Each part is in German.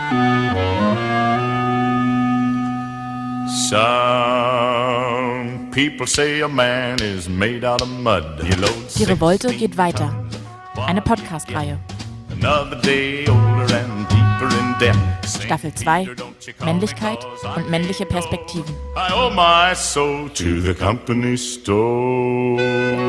Some people say a man is made out of mud. Die Revolte geht weiter. Eine Podcast-Reihe. Staffel 2. Männlichkeit und männliche Perspektiven. I owe my soul to the company store.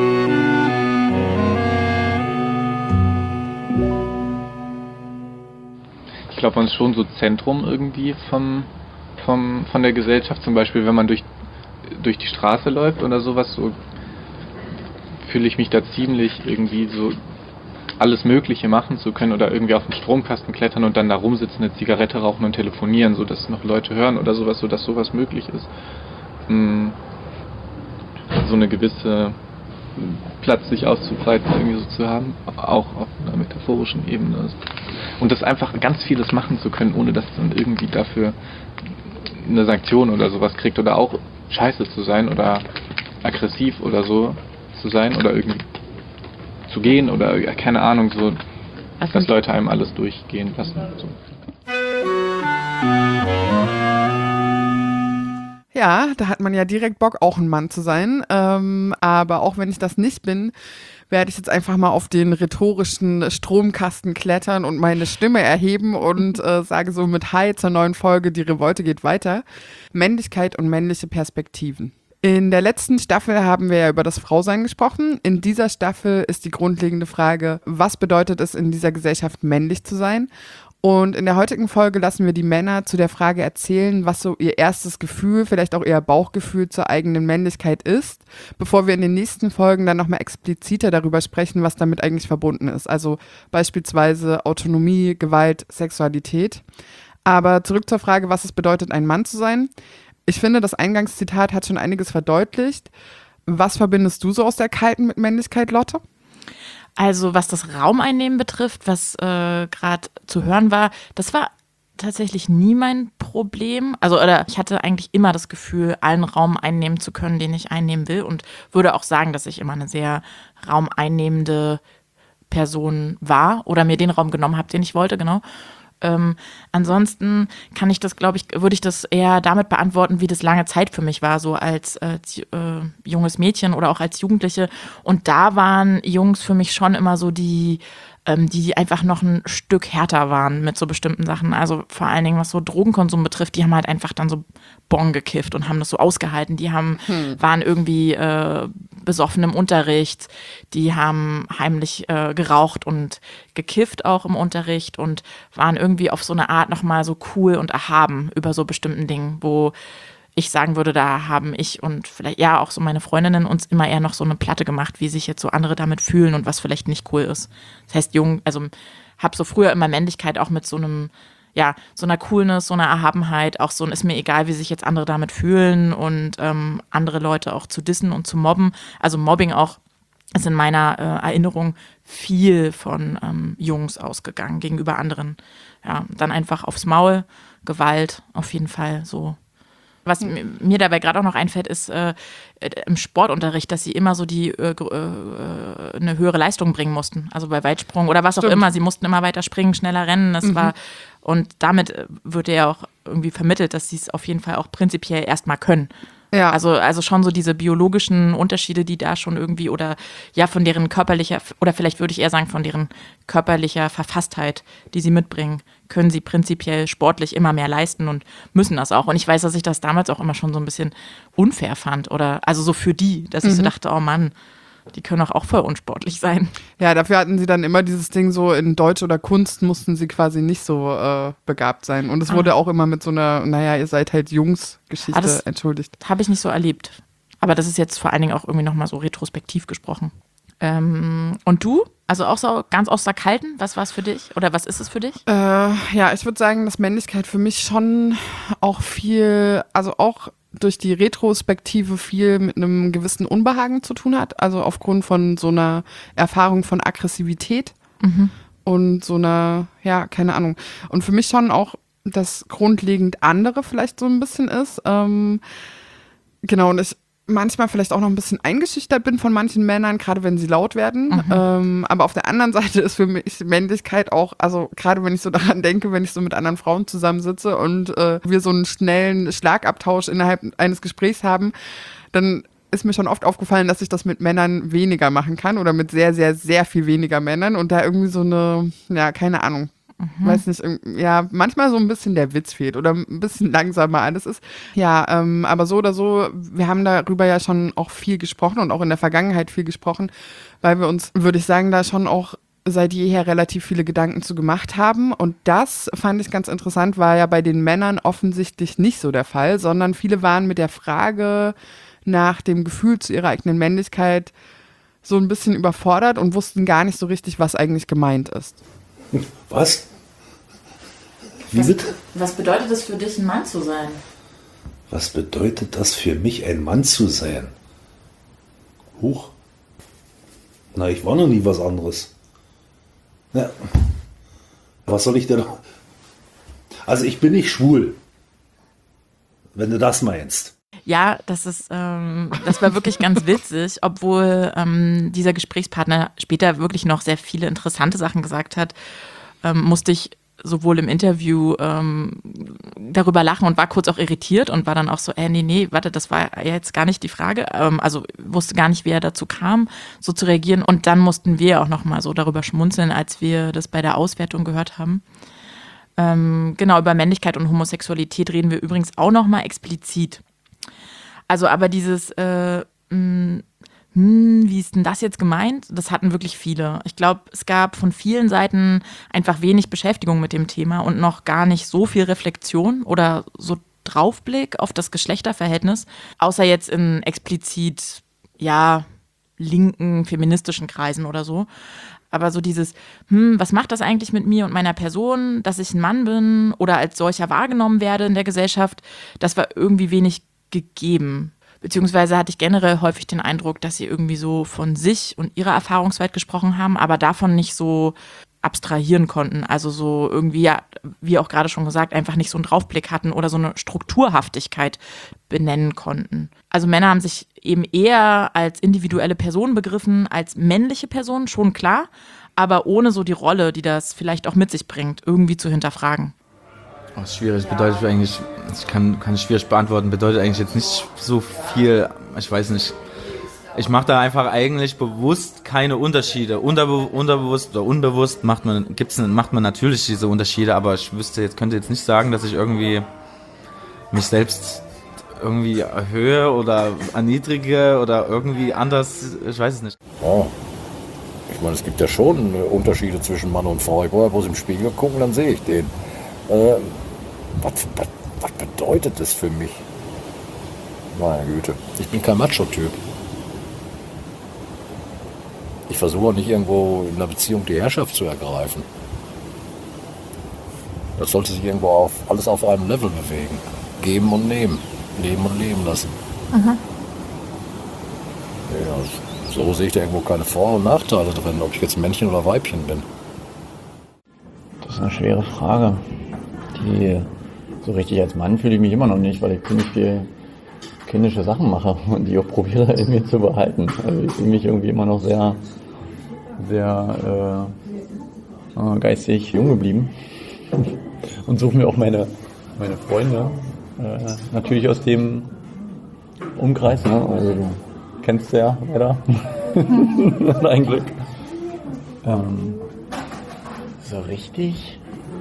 Ich glaube, man ist schon so Zentrum irgendwie von der Gesellschaft. Zum Beispiel, wenn man durch die Straße läuft oder sowas, so fühle ich mich da ziemlich irgendwie so alles Mögliche machen zu können oder irgendwie auf den Stromkasten klettern und dann da rumsitzen, eine Zigarette rauchen und telefonieren, sodass noch Leute hören oder sowas, sodass sowas möglich ist. So eine gewisse Platz, sich auszubreiten, irgendwie so zu haben, auch auf einer metaphorischen Ebene. Und das einfach ganz vieles machen zu können, ohne dass dann irgendwie dafür eine Sanktion oder sowas kriegt oder auch scheiße zu sein oder aggressiv oder so zu sein oder irgendwie zu gehen oder keine Ahnung, so, dass Leute einem alles durchgehen lassen. So. Ja, da hat man ja direkt Bock, auch ein Mann zu sein. Aber auch wenn ich das nicht bin, werde ich jetzt einfach mal auf den rhetorischen Stromkasten klettern und meine Stimme erheben und sage so mit Hi zur neuen Folge, die Revolte geht weiter. Männlichkeit und männliche Perspektiven. In der letzten Staffel haben wir ja über das Frausein gesprochen. In dieser Staffel ist die grundlegende Frage, was bedeutet es in dieser Gesellschaft männlich zu sein? Und in der heutigen Folge lassen wir die Männer zu der Frage erzählen, was so ihr erstes Gefühl, vielleicht auch ihr Bauchgefühl zur eigenen Männlichkeit ist, bevor wir in den nächsten Folgen dann nochmal expliziter darüber sprechen, was damit eigentlich verbunden ist. Also beispielsweise Autonomie, Gewalt, Sexualität. Aber zurück zur Frage, was es bedeutet, ein Mann zu sein. Ich finde, das Eingangszitat hat schon einiges verdeutlicht. Was verbindest du so aus der Kalten mit Männlichkeit, Lotte? Also was das Raumeinnehmen betrifft, was gerade zu hören war, das war tatsächlich nie mein Problem. Oder ich hatte eigentlich immer das Gefühl, allen Raum einnehmen zu können, den ich einnehmen will, und würde auch sagen, dass ich immer eine sehr raumeinnehmende Person war oder mir den Raum genommen habe, den ich wollte, genau. Ansonsten kann ich das, würde ich das eher damit beantworten, wie das lange Zeit für mich war, so als junges Mädchen oder auch als Jugendliche. Und da waren Jungs für mich schon immer so die einfach noch ein Stück härter waren mit so bestimmten Sachen. Also vor allen Dingen, was so Drogenkonsum betrifft, die haben halt einfach dann so Bon gekifft und haben das so ausgehalten. Die waren irgendwie besoffen im Unterricht, die haben heimlich geraucht und gekifft auch im Unterricht und waren irgendwie auf so eine Art nochmal so cool und erhaben über so bestimmten Dingen, wo ich sagen würde, da haben ich und vielleicht ja auch so meine Freundinnen uns immer eher noch so eine Platte gemacht, wie sich jetzt so andere damit fühlen und was vielleicht nicht cool ist. Das heißt, habe so früher immer Männlichkeit auch mit so einem, ja, so einer Coolness, so einer Erhabenheit, auch so ein ist mir egal, wie sich jetzt andere damit fühlen und andere Leute auch zu dissen und zu mobben. Also Mobbing auch ist in meiner Erinnerung viel von Jungs ausgegangen gegenüber anderen. Ja, dann einfach aufs Maul, Gewalt auf jeden Fall so. Was mir dabei gerade auch noch einfällt, ist im Sportunterricht, dass sie immer so eine höhere Leistung bringen mussten. Also bei Weitsprung oder was auch immer. Sie mussten immer weiter springen, schneller rennen. Das war, und damit wird ja auch irgendwie vermittelt, dass sie es auf jeden Fall auch prinzipiell erstmal können. Ja. Also schon so diese biologischen Unterschiede, die da schon irgendwie oder ja von deren körperlicher, oder vielleicht würde ich eher sagen von deren körperlicher Verfasstheit, die sie mitbringen, können sie prinzipiell sportlich immer mehr leisten und müssen das auch. Und ich weiß, dass ich das damals auch immer schon so ein bisschen unfair fand oder also so für die, dass ich so dachte, oh Mann, die können auch voll unsportlich sein. Ja, dafür hatten sie dann immer dieses Ding so, in Deutsch oder Kunst mussten sie quasi nicht so begabt sein. Und es wurde auch immer mit so einer, naja, ihr seid halt Jungs-Geschichte entschuldigt. Habe ich nicht so erlebt. Aber das ist jetzt vor allen Dingen auch irgendwie nochmal so retrospektiv gesprochen. Und du? Also auch so ganz aus der Kalten? Was war es für dich? Oder was ist es für dich? Ja, ich würde sagen, dass Männlichkeit für mich schon auch viel, also auch durch die Retrospektive viel mit einem gewissen Unbehagen zu tun hat. Also aufgrund von so einer Erfahrung von Aggressivität und so einer, ja, keine Ahnung. Und für mich schon auch das grundlegend andere vielleicht so ein bisschen ist. Genau, und ich manchmal vielleicht auch noch ein bisschen eingeschüchtert bin von manchen Männern, gerade wenn sie laut werden. Aber auf der anderen Seite ist für mich Männlichkeit auch, also gerade wenn ich so daran denke, wenn ich so mit anderen Frauen zusammensitze und wir so einen schnellen Schlagabtausch innerhalb eines Gesprächs haben, dann ist mir schon oft aufgefallen, dass ich das mit Männern weniger machen kann oder mit sehr, sehr, sehr viel weniger Männern und da irgendwie so eine, ja, keine Ahnung, weiß nicht, ja, manchmal so ein bisschen der Witz fehlt oder ein bisschen langsamer alles ist. Ja, aber so oder so, wir haben darüber ja schon auch viel gesprochen und auch in der Vergangenheit viel gesprochen, weil wir uns, würde ich sagen, da schon auch seit jeher relativ viele Gedanken zu gemacht haben. Und das fand ich ganz interessant, war ja bei den Männern offensichtlich nicht so der Fall, sondern viele waren mit der Frage nach dem Gefühl zu ihrer eigenen Männlichkeit so ein bisschen überfordert und wussten gar nicht so richtig, was eigentlich gemeint ist. Was? Wie bitte? Was bedeutet es für dich, ein Mann zu sein? Was bedeutet das für mich, ein Mann zu sein? Huch. Na, ich war noch nie was anderes. Ja. Was soll ich denn? Also ich bin nicht schwul. Wenn du das meinst. Ja, das war wirklich ganz witzig, obwohl dieser Gesprächspartner später wirklich noch sehr viele interessante Sachen gesagt hat, musste ich sowohl im Interview darüber lachen und war kurz auch irritiert und war dann auch so, nee, warte, das war jetzt gar nicht die Frage. Also wusste gar nicht, wie er dazu kam, so zu reagieren. Und dann mussten wir auch nochmal so darüber schmunzeln, als wir das bei der Auswertung gehört haben. Genau, über Männlichkeit und Homosexualität reden wir übrigens auch nochmal explizit. Also aber dieses wie ist denn das jetzt gemeint? Das hatten wirklich viele. Ich glaube, es gab von vielen Seiten einfach wenig Beschäftigung mit dem Thema und noch gar nicht so viel Reflexion oder so Draufblick auf das Geschlechterverhältnis, außer jetzt in explizit, ja, linken, feministischen Kreisen oder so. Aber so dieses, was macht das eigentlich mit mir und meiner Person, dass ich ein Mann bin oder als solcher wahrgenommen werde in der Gesellschaft, das war irgendwie wenig gegeben. Beziehungsweise hatte ich generell häufig den Eindruck, dass sie irgendwie so von sich und ihrer Erfahrungswelt gesprochen haben, aber davon nicht so abstrahieren konnten. Also so irgendwie, ja, wie auch gerade schon gesagt, einfach nicht so einen Draufblick hatten oder so eine Strukturhaftigkeit benennen konnten. Also Männer haben sich eben eher als individuelle Person begriffen, als männliche Person, schon klar, aber ohne so die Rolle, die das vielleicht auch mit sich bringt, irgendwie zu hinterfragen. Das ist schwierig, bedeutet eigentlich, ich kann es schwierig beantworten, bedeutet eigentlich jetzt nicht so viel, ich weiß nicht. Ich mache da einfach eigentlich bewusst keine Unterschiede. Unterbewusst oder unbewusst macht man natürlich diese Unterschiede, aber ich könnte jetzt nicht sagen, dass ich irgendwie mich selbst irgendwie erhöhe oder erniedrige oder irgendwie anders, ich weiß es nicht. Ja. Ich meine, es gibt ja schon Unterschiede zwischen Mann und Frau. Ich wollte bloß im Spiegel gucken, dann sehe ich den. Was bedeutet das für mich? Meine Güte, ich bin kein Macho-Typ. Ich versuche auch nicht irgendwo in einer Beziehung die Herrschaft zu ergreifen. Das sollte sich irgendwo alles auf einem Level bewegen. Geben und nehmen. Leben und leben lassen. Ja, so sehe ich da irgendwo keine Vor- und Nachteile drin, ob ich jetzt Männchen oder Weibchen bin. Das ist eine schwere Frage. So richtig als Mann fühle ich mich immer noch nicht, weil ich ziemlich viel kindische Sachen mache und die auch probiere in mir zu behalten. Also ich fühle mich irgendwie immer noch sehr, sehr geistig jung geblieben und suche mir auch meine Freunde natürlich aus dem Umkreis. Ne? Also du kennst ja leider ein Glück. So richtig.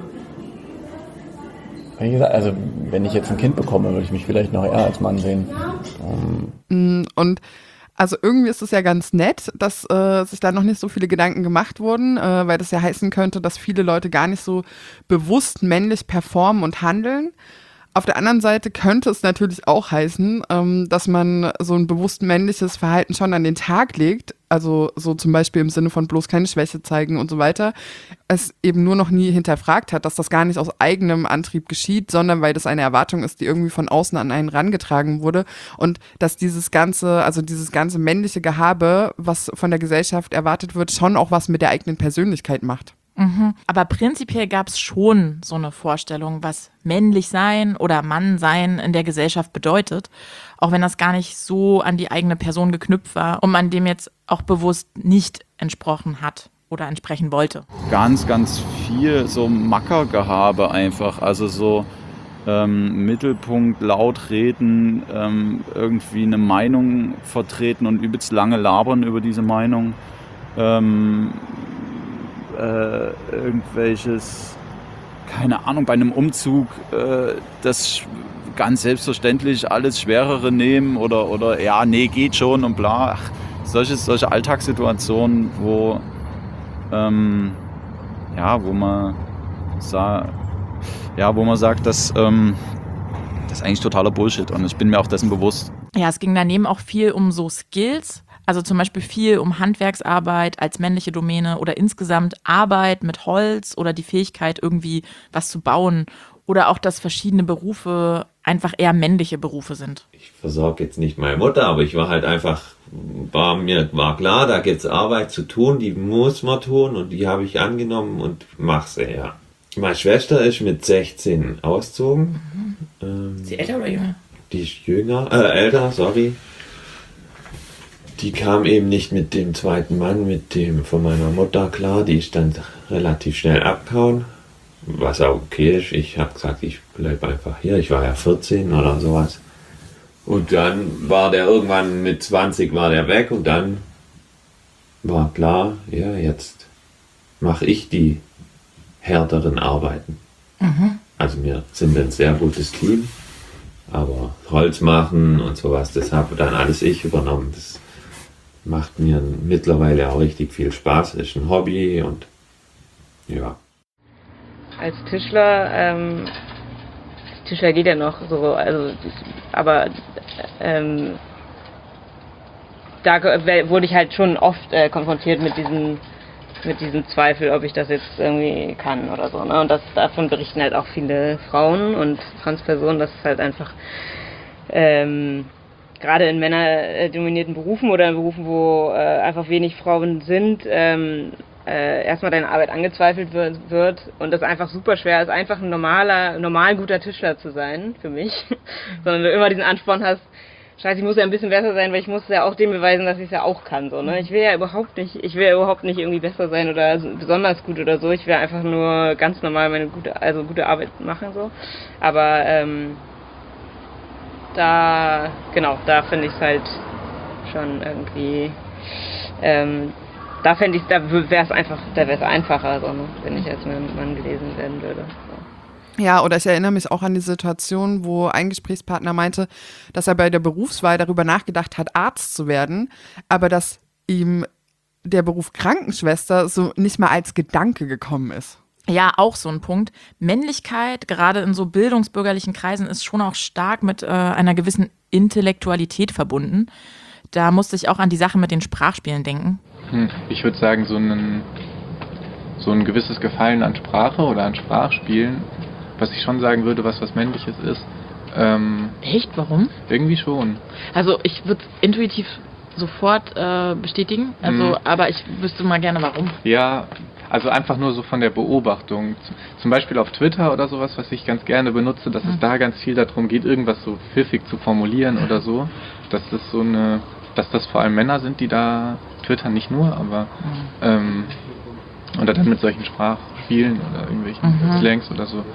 Wie gesagt, also wenn ich jetzt ein Kind bekomme, würde ich mich vielleicht noch eher als Mann sehen. Und also irgendwie ist es ja ganz nett, dass sich da noch nicht so viele Gedanken gemacht wurden, weil das ja heißen könnte, dass viele Leute gar nicht so bewusst männlich performen und handeln. Auf der anderen Seite könnte es natürlich auch heißen, dass man so ein bewusst männliches Verhalten schon an den Tag legt, also so zum Beispiel im Sinne von bloß keine Schwäche zeigen und so weiter, es eben nur noch nie hinterfragt hat, dass das gar nicht aus eigenem Antrieb geschieht, sondern weil das eine Erwartung ist, die irgendwie von außen an einen rangetragen wurde und dass dieses ganze männliche Gehabe, was von der Gesellschaft erwartet wird, schon auch was mit der eigenen Persönlichkeit macht. Aber prinzipiell gab es schon so eine Vorstellung, was männlich sein oder Mann sein in der Gesellschaft bedeutet, auch wenn das gar nicht so an die eigene Person geknüpft war und man dem jetzt auch bewusst nicht entsprochen hat oder entsprechen wollte. Ganz, ganz viel so Mackergehabe einfach, also so Mittelpunkt, laut reden, irgendwie eine Meinung vertreten und übelst lange labern über diese Meinung. Irgendwelches, keine Ahnung, bei einem Umzug das ganz selbstverständlich alles Schwerere nehmen oder ja, nee, geht schon und bla. Ach, solche Alltagssituationen, wo man sagt, dass das ist eigentlich totaler Bullshit und ich bin mir auch dessen bewusst. Ja, es ging daneben auch viel um so Skills, also zum Beispiel viel um Handwerksarbeit als männliche Domäne oder insgesamt Arbeit mit Holz oder die Fähigkeit, irgendwie was zu bauen oder auch, dass verschiedene Berufe einfach eher männliche Berufe sind. Ich versorge jetzt nicht meine Mutter, aber ich war halt einfach, mir war klar, da gibt's Arbeit zu tun, die muss man tun und die habe ich angenommen und mach sie, ja. Meine Schwester ist mit 16 ausgezogen. Ist sie älter oder jünger? Die ist älter, sorry. Die kam eben nicht mit dem zweiten Mann, mit dem von meiner Mutter klar. Die ist dann relativ schnell abgehauen, was auch okay ist. Ich habe gesagt, ich bleibe einfach hier. Ich war ja 14 oder sowas. Und dann war der irgendwann mit 20 war der weg und dann war klar, ja, jetzt mache ich die härteren Arbeiten. Also wir sind ein sehr gutes Team, aber Holz machen und sowas, das habe dann alles ich übernommen. Das macht mir mittlerweile auch richtig viel Spaß, ist ein Hobby und ja. Als Tischler, Tischler geht ja noch so, also, aber da wurde ich halt schon oft konfrontiert mit diesem Zweifel, ob ich das jetzt irgendwie kann oder so. Ne? Und davon berichten halt auch viele Frauen und Transpersonen, dass es halt einfach gerade in männerdominierten Berufen oder in Berufen, wo einfach wenig Frauen sind, erstmal deine Arbeit angezweifelt wird und das einfach super schwer ist, einfach ein normal guter Tischler zu sein, für mich. Sondern du immer diesen Ansporn hast, Scheiße, ich muss ja ein bisschen besser sein, weil ich muss ja auch dem beweisen, dass ich es ja auch kann. So, ne? Ich will ja überhaupt nicht irgendwie besser sein oder besonders gut oder so. Ich will einfach nur ganz normal meine gute Arbeit machen. So. Aber da finde ich es halt schon irgendwie, da wäre es einfacher, so, ne? Wenn ich als Mann gelesen werden würde. So. Ja, oder ich erinnere mich auch an die Situation, wo ein Gesprächspartner meinte, dass er bei der Berufswahl darüber nachgedacht hat, Arzt zu werden, aber dass ihm der Beruf Krankenschwester so nicht mal als Gedanke gekommen ist. Ja, auch so ein Punkt. Männlichkeit, gerade in so bildungsbürgerlichen Kreisen, ist schon auch stark mit einer gewissen Intellektualität verbunden. Da musste ich auch an die Sache mit den Sprachspielen denken. Ich würde sagen, so ein gewisses Gefallen an Sprache oder an Sprachspielen, was ich schon sagen würde, was Männliches ist. Echt? Warum? Irgendwie schon. Also ich würde es intuitiv sofort bestätigen, aber ich wüsste mal gerne, warum. Ja, also einfach nur so von der Beobachtung. Zum Beispiel auf Twitter oder sowas, was ich ganz gerne benutze, dass es da ganz viel darum geht, irgendwas so pfiffig zu formulieren oder so. Dass das vor allem Männer sind, die da twittern, nicht nur, aber oder dann mit solchen Sprachspielen oder irgendwelchen Slangs oder so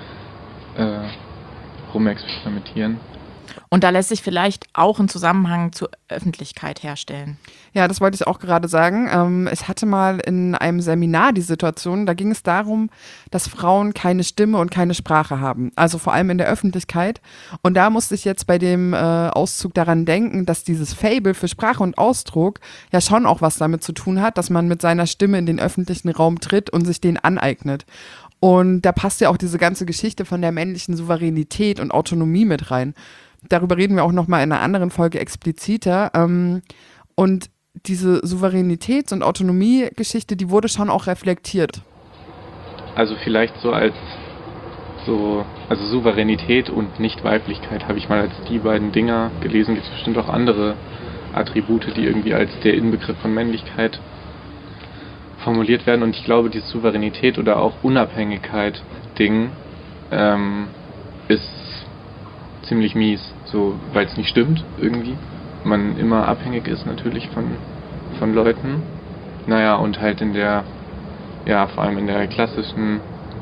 rumexperimentieren. Und da lässt sich vielleicht auch ein Zusammenhang zur Öffentlichkeit herstellen. Ja, das wollte ich auch gerade sagen. Ich hatte mal in einem Seminar die Situation, da ging es darum, dass Frauen keine Stimme und keine Sprache haben. Also vor allem in der Öffentlichkeit. Und da musste ich jetzt bei dem Auszug daran denken, dass dieses Faible für Sprache und Ausdruck ja schon auch was damit zu tun hat, dass man mit seiner Stimme in den öffentlichen Raum tritt und sich den aneignet. Und da passt ja auch diese ganze Geschichte von der männlichen Souveränität und Autonomie mit rein. Darüber reden wir auch nochmal in einer anderen Folge expliziter. Und diese Souveränitäts- und Autonomie-Geschichte, die wurde schon auch reflektiert. Also vielleicht also Souveränität und Nicht-Weiblichkeit habe ich mal als die beiden Dinger gelesen. Gibt es bestimmt auch andere Attribute, die irgendwie als der Inbegriff von Männlichkeit formuliert werden. Und ich glaube, dieses Souveränität oder auch Unabhängigkeit-Ding ist ziemlich mies, so, weil es nicht stimmt irgendwie. Man immer abhängig ist natürlich von Leuten. Naja, und halt vor allem in der klassischen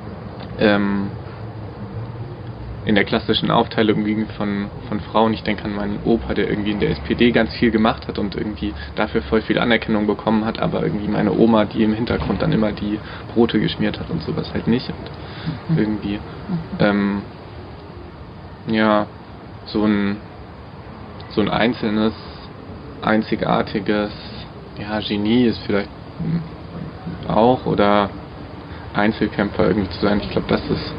Aufteilung irgendwie von Frauen. Ich denke an meinen Opa, der irgendwie in der SPD ganz viel gemacht hat und irgendwie dafür voll viel Anerkennung bekommen hat, aber irgendwie meine Oma, die im Hintergrund dann immer die Brote geschmiert hat und sowas halt nicht. Und irgendwie so ein einzelnes, einzigartiges Genie ist vielleicht auch, oder Einzelkämpfer irgendwie zu sein. Ich glaube, das ist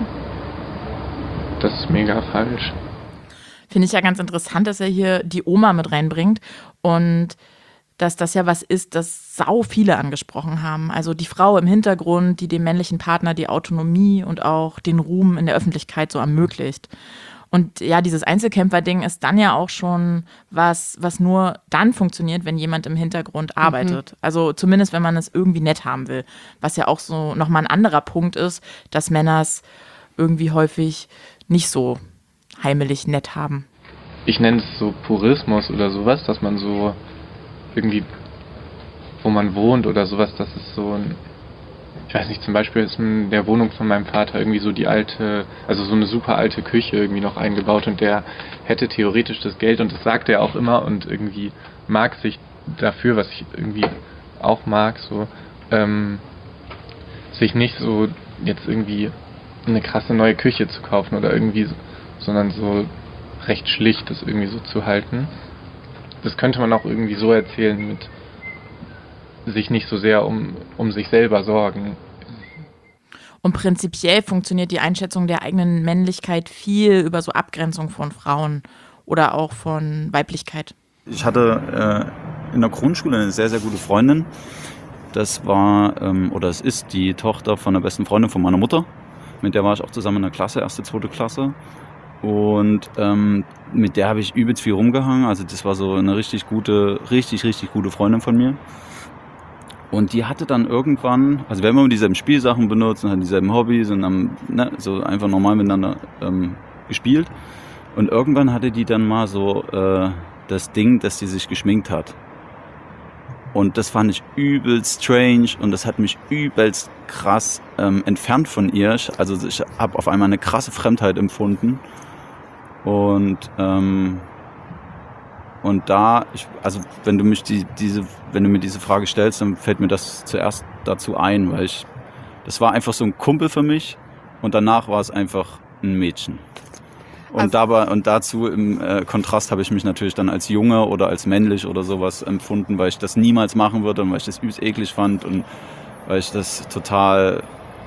mega falsch. Finde ich ja ganz interessant, dass er hier die Oma mit reinbringt und dass das ja was ist, das sau viele angesprochen haben. Also die Frau im Hintergrund, die dem männlichen Partner die Autonomie und auch den Ruhm in der Öffentlichkeit so ermöglicht. Und ja, dieses Einzelkämpfer-Ding ist dann ja auch schon was nur dann funktioniert, wenn jemand im Hintergrund arbeitet. Also zumindest, wenn man es irgendwie nett haben will. Was ja auch so nochmal ein anderer Punkt ist, dass Männer es irgendwie häufig nicht so heimelig nett haben. Ich nenne es so Purismus oder sowas, dass man so irgendwie, wo man wohnt oder sowas, das ist so ein, ich weiß nicht, zum Beispiel ist in der Wohnung von meinem Vater irgendwie so die alte, also so eine super alte Küche irgendwie noch eingebaut und der hätte theoretisch das Geld und das sagt er auch immer und irgendwie mag sich dafür, was ich irgendwie auch mag, so, sich nicht so jetzt irgendwie eine krasse neue Küche zu kaufen oder irgendwie, sondern so recht schlicht das irgendwie so zu halten. Das könnte man auch irgendwie so erzählen mit sich nicht so sehr um sich selber sorgen. Und prinzipiell funktioniert die Einschätzung der eigenen Männlichkeit viel über so Abgrenzung von Frauen oder auch von Weiblichkeit. Ich hatte in der Grundschule eine sehr, sehr gute Freundin. Das war, oder es ist die Tochter von der besten Freundin von meiner Mutter. Mit der war ich auch zusammen in der Klasse, 1., 2. Klasse. Und mit der habe ich übelst viel rumgehangen. Also das war so eine richtig gute Freundin von mir. Und die hatte dann irgendwann, also wir haben immer dieselben Spielsachen benutzt und hatten dieselben Hobbys und haben so einfach normal miteinander gespielt. Und irgendwann hatte die dann mal so das Ding, dass sie sich geschminkt hat. Und das fand ich übelst strange und das hat mich übelst krass entfernt von ihr. Also ich habe auf einmal eine krasse Fremdheit empfunden. Und da, wenn du mir diese Frage stellst, dann fällt mir das zuerst dazu ein, weil das war einfach so ein Kumpel für mich und danach war es einfach ein Mädchen. Und dazu im Kontrast habe ich mich natürlich dann als Junge oder als männlich oder sowas empfunden, weil ich das niemals machen würde und weil ich das übelst eklig fand und weil ich das total,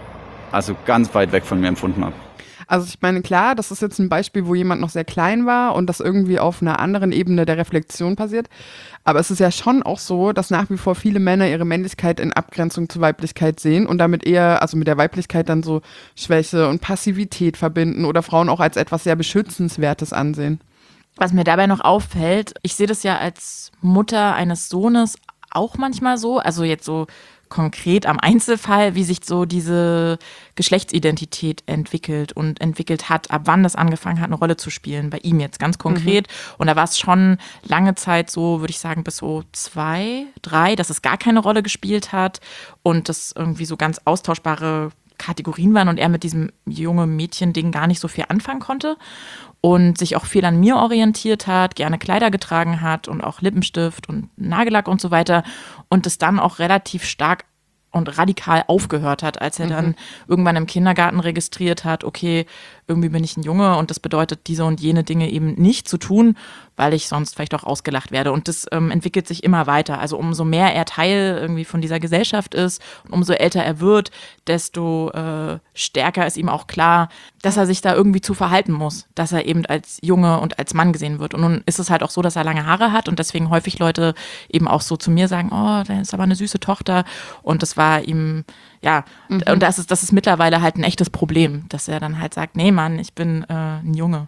also ganz weit weg von mir empfunden habe. Also ich meine, klar, das ist jetzt ein Beispiel, wo jemand noch sehr klein war und das irgendwie auf einer anderen Ebene der Reflexion passiert. Aber es ist ja schon auch so, dass nach wie vor viele Männer ihre Männlichkeit in Abgrenzung zur Weiblichkeit sehen und damit eher, also mit der Weiblichkeit dann so Schwäche und Passivität verbinden oder Frauen auch als etwas sehr Beschützenswertes ansehen. Was mir dabei noch auffällt, ich sehe das ja als Mutter eines Sohnes auch manchmal so, also jetzt so konkret am Einzelfall, wie sich so diese Geschlechtsidentität entwickelt und entwickelt hat, ab wann das angefangen hat, eine Rolle zu spielen, bei ihm jetzt ganz konkret. Und da war es schon lange Zeit so, würde ich sagen, bis so 2, 3, dass es gar keine Rolle gespielt hat und das irgendwie so ganz austauschbare Kategorien waren und er mit diesem junge Mädchen-Ding gar nicht so viel anfangen konnte und sich auch viel an mir orientiert hat, gerne Kleider getragen hat und auch Lippenstift und Nagellack und so weiter und es dann auch relativ stark und radikal aufgehört hat, als er dann irgendwann im Kindergarten registriert hat, okay, irgendwie bin ich ein Junge und das bedeutet, diese und jene Dinge eben nicht zu tun, weil ich sonst vielleicht auch ausgelacht werde. Und das entwickelt sich immer weiter. Also umso mehr er Teil irgendwie von dieser Gesellschaft ist und umso älter er wird, desto stärker ist ihm auch klar, dass er sich da irgendwie zu verhalten muss, dass er eben als Junge und als Mann gesehen wird. Und nun ist es halt auch so, dass er lange Haare hat und deswegen häufig Leute eben auch so zu mir sagen, oh, das ist aber eine süße Tochter. Und das war ihm, ja, und das ist mittlerweile halt ein echtes Problem, dass er dann halt sagt, nee Mann, ich bin ein Junge.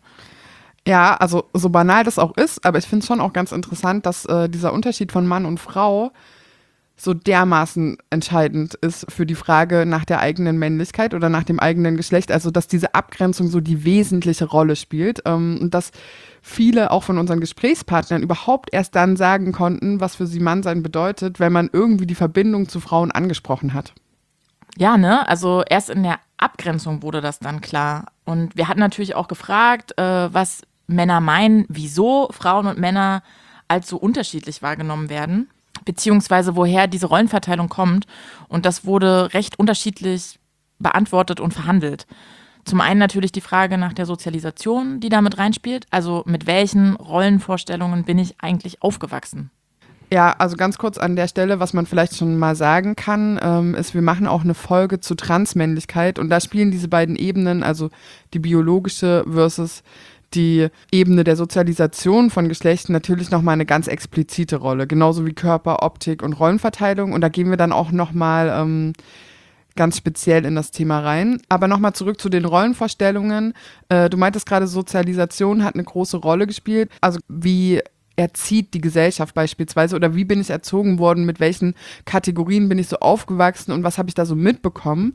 Ja, also so banal das auch ist, aber ich finde es schon auch ganz interessant, dass dieser Unterschied von Mann und Frau so dermaßen entscheidend ist für die Frage nach der eigenen Männlichkeit oder nach dem eigenen Geschlecht, also dass diese Abgrenzung so die wesentliche Rolle spielt und dass viele auch von unseren Gesprächspartnern überhaupt erst dann sagen konnten, was für sie Mannsein bedeutet, wenn man irgendwie die Verbindung zu Frauen angesprochen hat. Ja, ne? Also erst in der Abgrenzung wurde das dann klar. Und wir hatten natürlich auch gefragt, was Männer meinen, wieso Frauen und Männer als so unterschiedlich wahrgenommen werden, beziehungsweise woher diese Rollenverteilung kommt. Und das wurde recht unterschiedlich beantwortet und verhandelt. Zum einen natürlich die Frage nach der Sozialisation, die da mit reinspielt. Also mit welchen Rollenvorstellungen bin ich eigentlich aufgewachsen? Ja, also ganz kurz an der Stelle, was man vielleicht schon mal sagen kann, ist, wir machen auch eine Folge zu Transmännlichkeit und da spielen diese beiden Ebenen, also die biologische versus die Ebene der Sozialisation von Geschlechtern natürlich nochmal eine ganz explizite Rolle, genauso wie Körper, Optik und Rollenverteilung und da gehen wir dann auch nochmal ganz speziell in das Thema rein. Aber nochmal zurück zu den Rollenvorstellungen. Du meintest gerade, Sozialisation hat eine große Rolle gespielt, also wie erzieht die Gesellschaft beispielsweise oder wie bin ich erzogen worden, mit welchen Kategorien bin ich so aufgewachsen und was habe ich da so mitbekommen.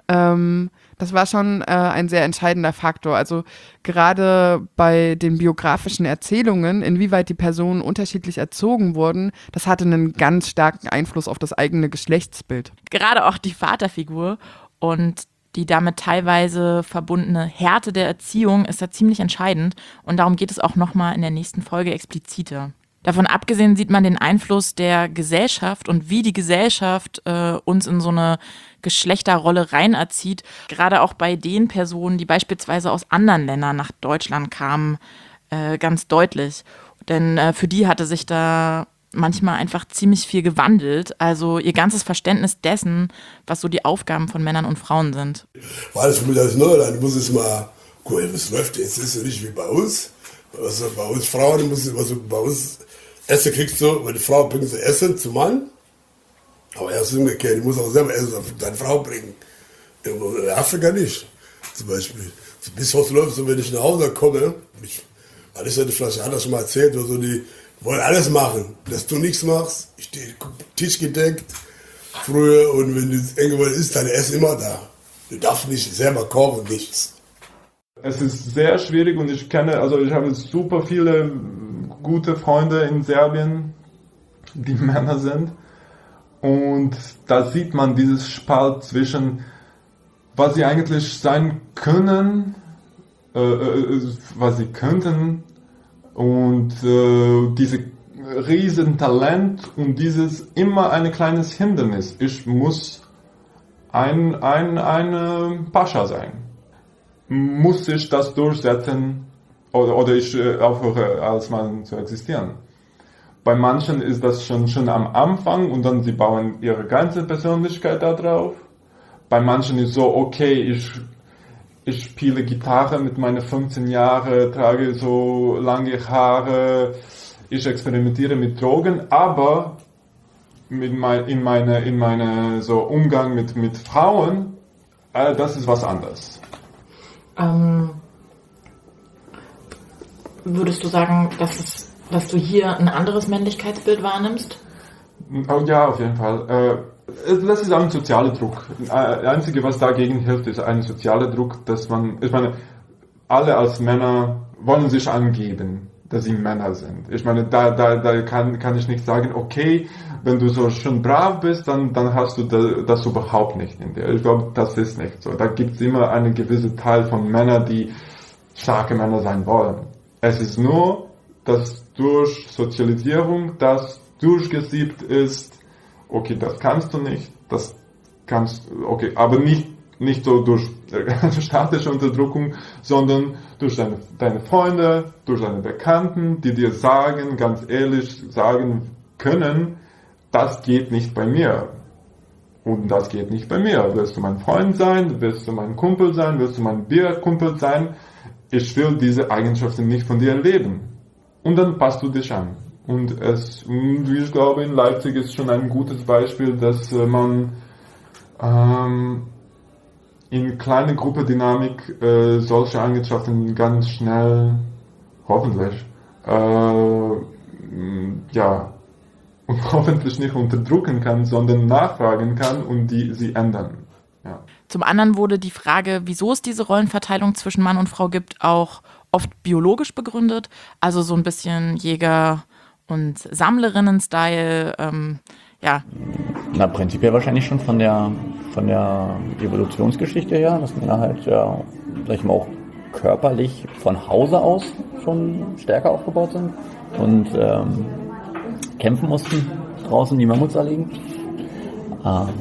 Das war schon ein sehr entscheidender Faktor. Also gerade bei den biografischen Erzählungen, inwieweit die Personen unterschiedlich erzogen wurden, das hatte einen ganz starken Einfluss auf das eigene Geschlechtsbild. Gerade auch die Vaterfigur und die damit teilweise verbundene Härte der Erziehung ist da ziemlich entscheidend und darum geht es auch nochmal in der nächsten Folge expliziter. Davon abgesehen sieht man den Einfluss der Gesellschaft und wie die Gesellschaft uns in so eine Geschlechterrolle reinerzieht, gerade auch bei den Personen, die beispielsweise aus anderen Ländern nach Deutschland kamen, ganz deutlich. Denn für die hatte sich da manchmal einfach ziemlich viel gewandelt, also ihr ganzes Verständnis dessen, was so die Aufgaben von Männern und Frauen sind. War alles für mich als Neuland, muss es mal gucken, was läuft jetzt, ist ja nicht wie bei uns. Also bei uns Frauen, bei uns Essen kriegst du, wenn die Frau bringt sie Essen zum Mann, aber erst umgekehrt, die muss auch selber Essen auf deine Frau bringen. In Afrika nicht, zum Beispiel. Bis was läuft so, wenn ich nach Hause komme, alles hätte ich vielleicht anders schon mal erzählt, oder so, die wollen alles machen, dass du nichts machst, Tisch gedeckt, früher, und wenn du irgendwann isst, dein Essen immer da. Du darfst nicht selber kochen, nichts. Es ist sehr schwierig und ich habe super viele gute Freunde in Serbien, die Männer sind. Und da sieht man dieses Spalt zwischen, was sie eigentlich sein können, was sie könnten, und diese riesen Talent und dieses immer ein kleines Hindernis. Ich muss ein Pascha sein. Muss ich das durchsetzen oder ich aufhöre als Mann zu existieren. Bei manchen ist das schon am Anfang und dann sie bauen ihre ganze Persönlichkeit da drauf. Bei manchen ist so, okay, ich spiele Gitarre mit meinen 15 Jahren, trage so lange Haare, ich experimentiere mit Drogen, aber in meine so Umgang mit Frauen, das ist was anderes. Würdest du sagen, dass du hier ein anderes Männlichkeitsbild wahrnimmst? Oh, ja, auf jeden Fall. Das ist ein sozialer Druck. Das Einzige, was dagegen hilft, ist ein sozialer Druck, dass alle als Männer wollen sich angeben, dass sie Männer sind. Ich meine, da kann ich nicht sagen, okay, wenn du so schon brav bist, dann hast du das überhaupt nicht in dir. Ich glaube, das ist nicht so. Da gibt es immer einen gewissen Teil von Männern, die starke Männer sein wollen. Es ist nur, dass durch Sozialisierung das durchgesiebt ist, okay, das kannst du nicht, okay, aber nicht so durch staatliche Unterdrückung, sondern durch deine Freunde, durch deine Bekannten, die dir ganz ehrlich sagen können, das geht nicht bei mir. Und das geht nicht bei mir. Willst du mein Freund sein? Willst du mein Kumpel sein? Willst du mein Bierkumpel sein? Ich will diese Eigenschaften nicht von dir erleben. Und dann passt du dich an. Und ich glaube, in Leipzig ist schon ein gutes Beispiel, dass man in kleiner Gruppendynamik solche Eigenschaften ganz schnell, hoffentlich, und hoffentlich nicht unterdrücken kann, sondern nachfragen kann und sie ändern. Ja. Zum anderen wurde die Frage, wieso es diese Rollenverteilung zwischen Mann und Frau gibt, auch oft biologisch begründet. Also so ein bisschen Jäger- und Sammlerinnen-Style, ja. Na, prinzipiell wahrscheinlich schon von der Evolutionsgeschichte her, dass Männer halt, ja, sag ich mal, auch körperlich von Hause aus schon stärker aufgebaut sind und kämpfen mussten, draußen die Mammuts erlegen. Aber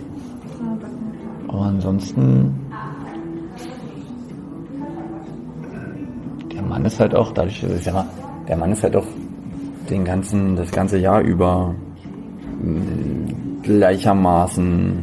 ansonsten, der Mann ist halt auch, dadurch, ja, der Mann ist halt auch das ganze Jahr über gleichermaßen,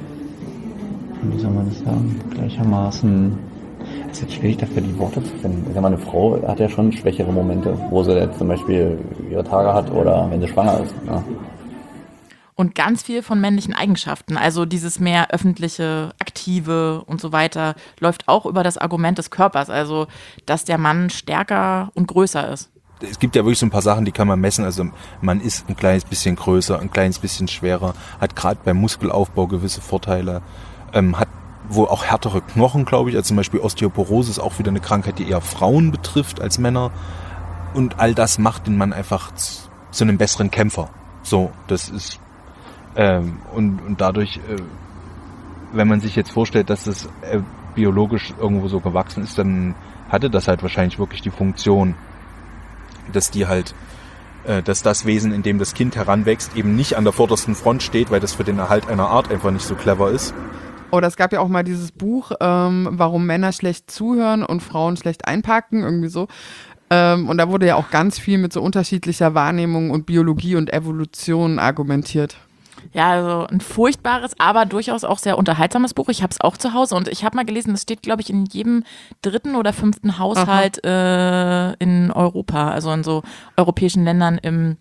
wie soll man das sagen, gleichermaßen, es ist jetzt schwierig dafür die Worte zu finden. Ich sag mal, eine Frau hat ja schon schwächere Momente, wo sie jetzt zum Beispiel ihre Tage hat oder wenn sie schwanger ist. Ja. Und ganz viel von männlichen Eigenschaften, also dieses mehr öffentliche, aktive und so weiter, läuft auch über das Argument des Körpers, also dass der Mann stärker und größer ist. Es gibt ja wirklich so ein paar Sachen, die kann man messen. Also man ist ein kleines bisschen größer, ein kleines bisschen schwerer, hat gerade beim Muskelaufbau gewisse Vorteile, hat wohl auch härtere Knochen, glaube ich. Also zum Beispiel Osteoporose ist auch wieder eine Krankheit, die eher Frauen betrifft als Männer. Und all das macht den Mann einfach zu einem besseren Kämpfer. So, das ist und dadurch, wenn man sich jetzt vorstellt, dass das biologisch irgendwo so gewachsen ist, dann hatte das halt wahrscheinlich wirklich die Funktion, dass die halt, dass das Wesen, in dem das Kind heranwächst, eben nicht an der vordersten Front steht, weil das für den Erhalt einer Art einfach nicht so clever ist. Oder es gab ja auch mal dieses Buch, warum Männer schlecht zuhören und Frauen schlecht einparken, irgendwie so. Und da wurde ja auch ganz viel mit so unterschiedlicher Wahrnehmung und Biologie und Evolution argumentiert. Ja, also ein furchtbares, aber durchaus auch sehr unterhaltsames Buch. Ich habe es auch zu Hause und ich habe mal gelesen, das steht, glaube ich, in jedem 3. oder 5. Haushalt in Europa, also in so europäischen Ländern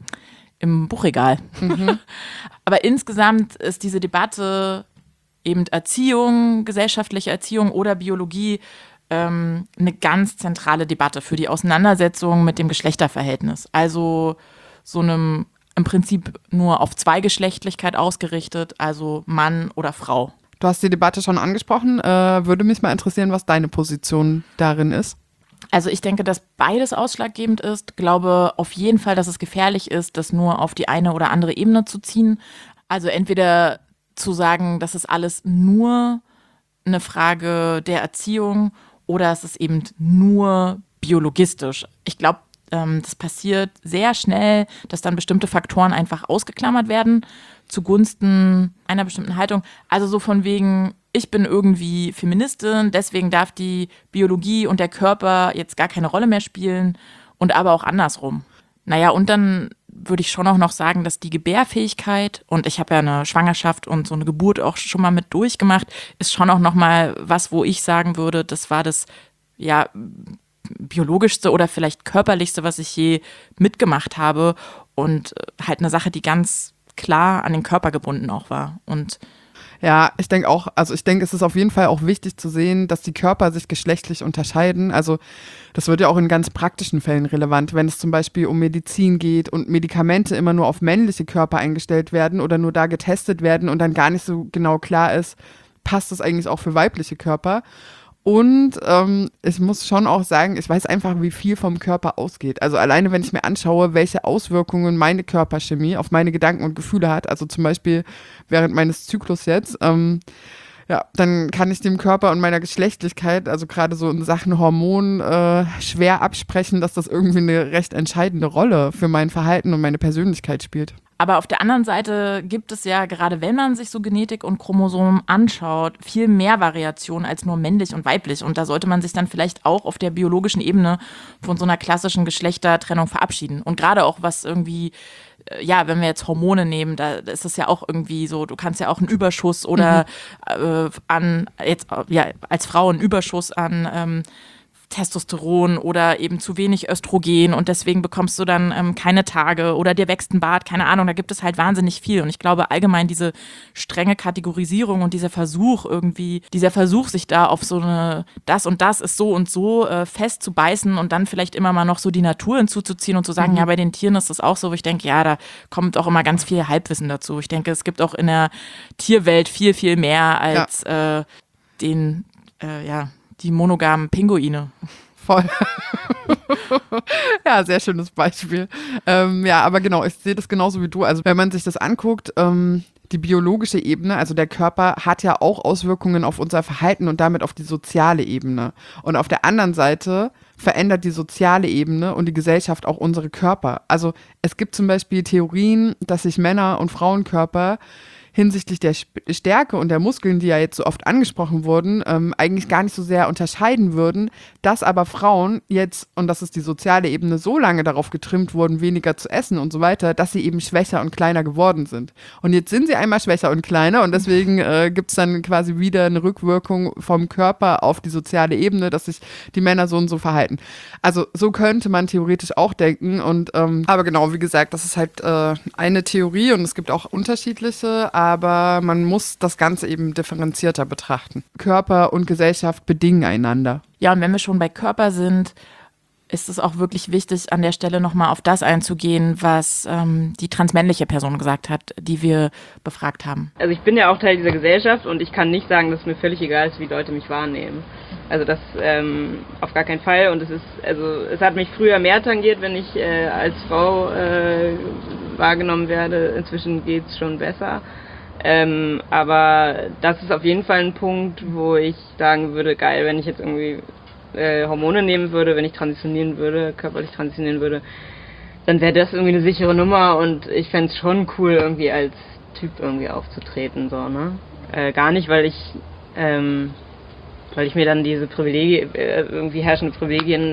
im Buchregal. Mhm. Aber insgesamt ist diese Debatte eben Erziehung, gesellschaftliche Erziehung oder Biologie eine ganz zentrale Debatte für die Auseinandersetzung mit dem Geschlechterverhältnis. Also so einem im Prinzip nur auf Zweigeschlechtlichkeit ausgerichtet, also Mann oder Frau. Du hast die Debatte schon angesprochen. Würde mich mal interessieren, was deine Position darin ist. Also ich denke, dass beides ausschlaggebend ist. Glaube auf jeden Fall, dass es gefährlich ist, das nur auf die eine oder andere Ebene zu ziehen. Also entweder zu sagen, das ist alles nur eine Frage der Erziehung oder es ist eben nur biologistisch. Ich glaube, das passiert sehr schnell, dass dann bestimmte Faktoren einfach ausgeklammert werden zugunsten einer bestimmten Haltung. Also so von wegen, ich bin irgendwie Feministin, deswegen darf die Biologie und der Körper jetzt gar keine Rolle mehr spielen und aber auch andersrum. Naja, und dann würde ich schon auch noch sagen, dass die Gebärfähigkeit, und ich habe ja eine Schwangerschaft und so eine Geburt auch schon mal mit durchgemacht, ist schon auch noch mal was, wo ich sagen würde, das war das, ja, biologischste oder vielleicht körperlichste, was ich je mitgemacht habe und halt eine Sache, die ganz klar an den Körper gebunden auch war. Und ja, ich denke auch, also ich denke, es ist auf jeden Fall auch wichtig zu sehen, dass die Körper sich geschlechtlich unterscheiden. Also das wird ja auch in ganz praktischen Fällen relevant, wenn es zum Beispiel um Medizin geht und Medikamente immer nur auf männliche Körper eingestellt werden oder nur da getestet werden und dann gar nicht so genau klar ist, passt das eigentlich auch für weibliche Körper. Und ich muss schon auch sagen, ich weiß einfach, wie viel vom Körper ausgeht. Also alleine, wenn ich mir anschaue, welche Auswirkungen meine Körperchemie auf meine Gedanken und Gefühle hat, also zum Beispiel während meines Zyklus jetzt, ja, dann kann ich dem Körper und meiner Geschlechtlichkeit, also gerade so in Sachen Hormonen, schwer absprechen, dass das irgendwie eine recht entscheidende Rolle für mein Verhalten und meine Persönlichkeit spielt. Aber auf der anderen Seite gibt es ja, gerade wenn man sich so Genetik und Chromosomen anschaut, viel mehr Variationen als nur männlich und weiblich. Und da sollte man sich dann vielleicht auch auf der biologischen Ebene von so einer klassischen Geschlechtertrennung verabschieden. Und gerade auch was irgendwie, ja, wenn wir jetzt Hormone nehmen, da ist es ja auch irgendwie so, du kannst ja auch einen Überschuss oder als Frau einen Überschuss an Testosteron oder eben zu wenig Östrogen und deswegen bekommst du dann keine Tage oder dir wächst ein Bart, keine Ahnung, da gibt es halt wahnsinnig viel und ich glaube allgemein diese strenge Kategorisierung und dieser Versuch, sich da auf so eine, das und das ist so und so fest zu beißen und dann vielleicht immer mal noch so die Natur hinzuzuziehen und zu sagen, ja, bei den Tieren ist das auch so, wo ich denke, ja, da kommt auch immer ganz viel Halbwissen dazu. Ich denke, es gibt auch in der Tierwelt viel, viel mehr als die monogamen Pinguine. Voll. Ja, sehr schönes Beispiel. Aber genau, ich sehe das genauso wie du. Also wenn man sich das anguckt, die biologische Ebene, also der Körper, hat ja auch Auswirkungen auf unser Verhalten und damit auf die soziale Ebene. Und auf der anderen Seite verändert die soziale Ebene und die Gesellschaft auch unsere Körper. Also es gibt zum Beispiel Theorien, dass sich Männer- und Frauenkörper hinsichtlich der Stärke und der Muskeln, die ja jetzt so oft angesprochen wurden, eigentlich gar nicht so sehr unterscheiden würden, dass aber Frauen jetzt, und das ist die soziale Ebene, so lange darauf getrimmt wurden, weniger zu essen und so weiter, dass sie eben schwächer und kleiner geworden sind. Und jetzt sind sie einmal schwächer und kleiner und deswegen gibt es dann quasi wieder eine Rückwirkung vom Körper auf die soziale Ebene, dass sich die Männer so und so verhalten. Also so könnte man theoretisch auch denken und aber genau, wie gesagt, das ist halt eine Theorie und es gibt auch unterschiedliche, aber man muss das Ganze eben differenzierter betrachten. Körper und Gesellschaft bedingen einander. Ja, und wenn wir schon bei Körper sind, ist es auch wirklich wichtig, an der Stelle nochmal auf das einzugehen, was die transmännliche Person gesagt hat, die wir befragt haben. Also ich bin ja auch Teil dieser Gesellschaft und ich kann nicht sagen, dass es mir völlig egal ist, wie Leute mich wahrnehmen. Also das auf gar keinen Fall. Und es hat mich früher mehr tangiert, wenn ich als Frau wahrgenommen werde. Inzwischen geht es schon besser. Aber das ist auf jeden Fall ein Punkt, wo ich sagen würde, geil, wenn ich jetzt irgendwie Hormone nehmen würde, wenn ich transitionieren würde, körperlich transitionieren würde, dann wäre das irgendwie eine sichere Nummer und ich fände es schon cool, irgendwie als Typ irgendwie aufzutreten, so, ne? Gar nicht, weil ich mir dann diese Privilegien, irgendwie herrschende Privilegien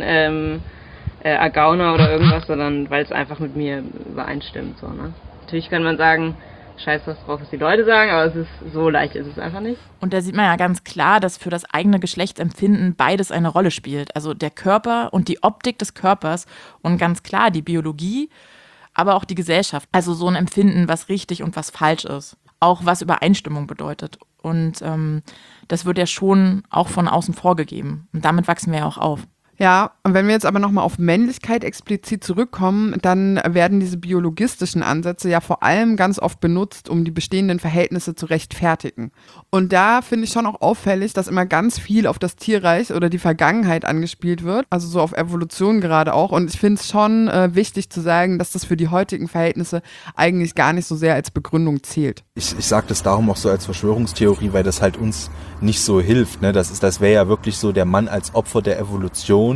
ergaune oder irgendwas, sondern weil es einfach mit mir übereinstimmt, so, ne? Natürlich kann man sagen, scheiß was drauf, was die Leute sagen, aber so leicht ist es einfach nicht. Und da sieht man ja ganz klar, dass für das eigene Geschlechtsempfinden beides eine Rolle spielt. Also der Körper und die Optik des Körpers und ganz klar die Biologie, aber auch die Gesellschaft. Also so ein Empfinden, was richtig und was falsch ist. Auch was Übereinstimmung bedeutet. Und das wird ja schon auch von außen vorgegeben. Und damit wachsen wir ja auch auf. Ja, und wenn wir jetzt aber nochmal auf Männlichkeit explizit zurückkommen, dann werden diese biologistischen Ansätze ja vor allem ganz oft benutzt, um die bestehenden Verhältnisse zu rechtfertigen. Und da finde ich schon auch auffällig, dass immer ganz viel auf das Tierreich oder die Vergangenheit angespielt wird, also so auf Evolution gerade auch. Und ich finde es schon wichtig zu sagen, dass das für die heutigen Verhältnisse eigentlich gar nicht so sehr als Begründung zählt. Ich sage das darum auch so als Verschwörungstheorie, weil das halt uns nicht so hilft. Ne? Das wäre ja wirklich so der Mann als Opfer der Evolution.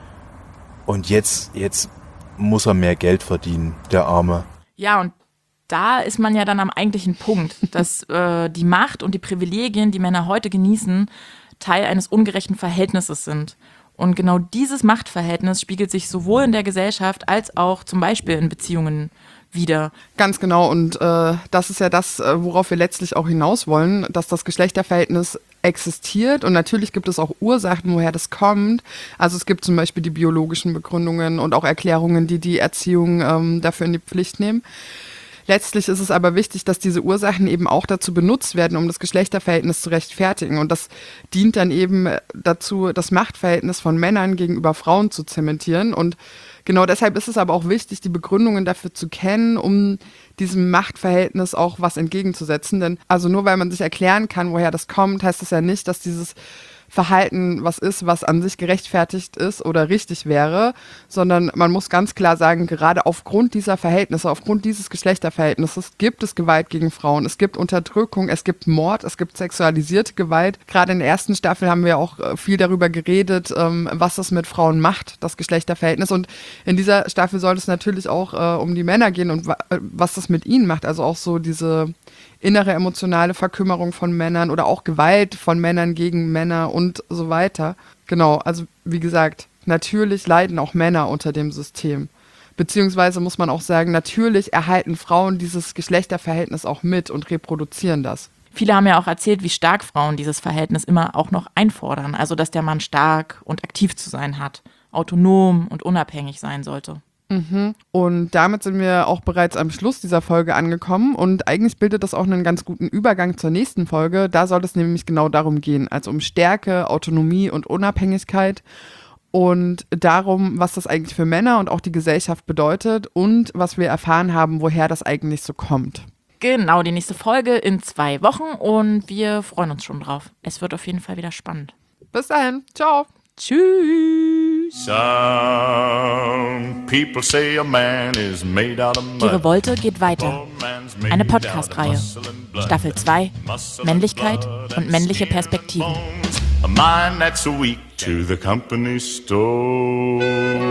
Und jetzt muss er mehr Geld verdienen, der Arme. Ja, und da ist man ja dann am eigentlichen Punkt, dass die Macht und die Privilegien, die Männer heute genießen, Teil eines ungerechten Verhältnisses sind. Und genau dieses Machtverhältnis spiegelt sich sowohl in der Gesellschaft als auch zum Beispiel in Beziehungen wieder. Ganz genau, und das ist ja das, worauf wir letztlich auch hinaus wollen, dass das Geschlechterverhältnis existiert und natürlich gibt es auch Ursachen, woher das kommt. Also es gibt zum Beispiel die biologischen Begründungen und auch Erklärungen, die die Erziehung dafür in die Pflicht nehmen. Letztlich ist es aber wichtig, dass diese Ursachen eben auch dazu benutzt werden, um das Geschlechterverhältnis zu rechtfertigen. Und das dient dann eben dazu, das Machtverhältnis von Männern gegenüber Frauen zu zementieren. Und genau deshalb ist es aber auch wichtig, die Begründungen dafür zu kennen, um diesem Machtverhältnis auch was entgegenzusetzen. Denn also nur weil man sich erklären kann, woher das kommt, heißt das ja nicht, dass dieses Verhalten was ist, was an sich gerechtfertigt ist oder richtig wäre, sondern man muss ganz klar sagen, gerade aufgrund dieser Verhältnisse, aufgrund dieses Geschlechterverhältnisses gibt es Gewalt gegen Frauen, es gibt Unterdrückung, es gibt Mord, es gibt sexualisierte Gewalt. Gerade in der ersten Staffel haben wir auch viel darüber geredet, was das mit Frauen macht, das Geschlechterverhältnis. Und in dieser Staffel soll es natürlich auch um die Männer gehen und was das mit ihnen macht, also auch so diese innere emotionale Verkümmerung von Männern oder auch Gewalt von Männern gegen Männer und so weiter. Genau, also wie gesagt, natürlich leiden auch Männer unter dem System. Beziehungsweise muss man auch sagen, natürlich erhalten Frauen dieses Geschlechterverhältnis auch mit und reproduzieren das. Viele haben ja auch erzählt, wie stark Frauen dieses Verhältnis immer auch noch einfordern. Also, dass der Mann stark und aktiv zu sein hat, autonom und unabhängig sein sollte. Und damit sind wir auch bereits am Schluss dieser Folge angekommen und eigentlich bildet das auch einen ganz guten Übergang zur nächsten Folge. Da soll es nämlich genau darum gehen, also um Stärke, Autonomie und Unabhängigkeit und darum, was das eigentlich für Männer und auch die Gesellschaft bedeutet und was wir erfahren haben, woher das eigentlich so kommt. Genau, die nächste Folge in 2 Wochen und wir freuen uns schon drauf. Es wird auf jeden Fall wieder spannend. Bis dahin, ciao. Tschüss. Some people say a man is made out of mud. Die Revolte geht weiter. Eine Podcast-Reihe. Staffel 2. Männlichkeit und männliche Perspektiven. A mind that's weak to the company store.